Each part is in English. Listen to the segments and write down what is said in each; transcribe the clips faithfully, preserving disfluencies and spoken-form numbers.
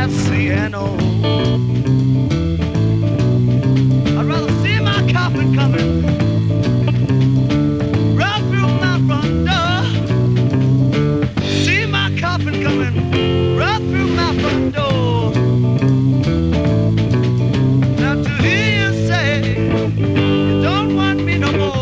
that C and O. I'd rather see my coffin coming right through my front door. See my coffin coming right through my front door. Now to hear you say you don't want me no more.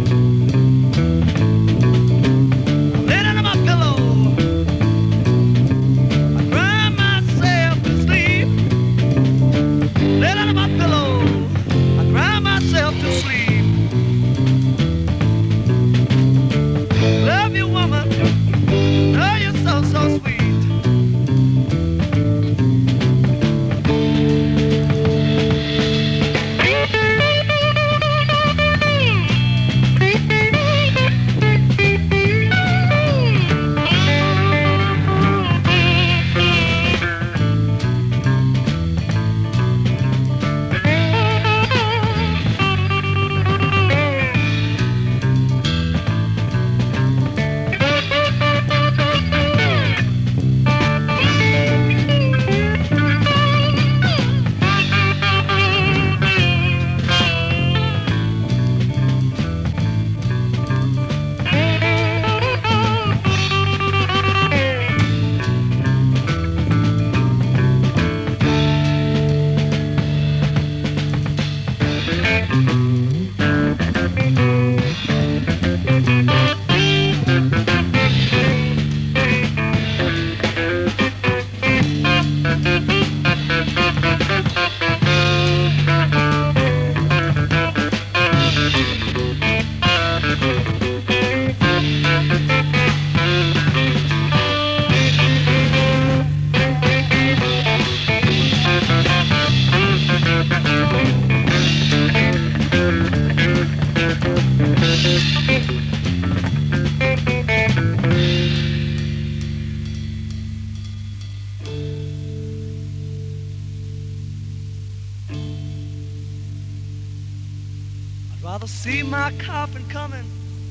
Rather see my coffin coming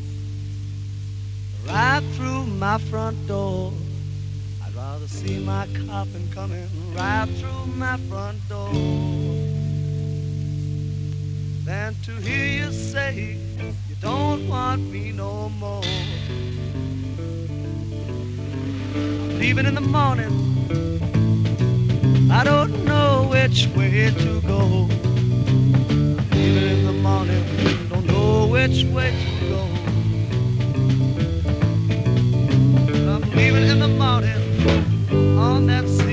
right through my front door. I'd rather see my coffin coming right through my front door than to hear you say you don't want me no more. I'm leaving in the morning, I don't know which way to go. Leaving in the morning, don't know which way to go. I'm leaving in the morning on that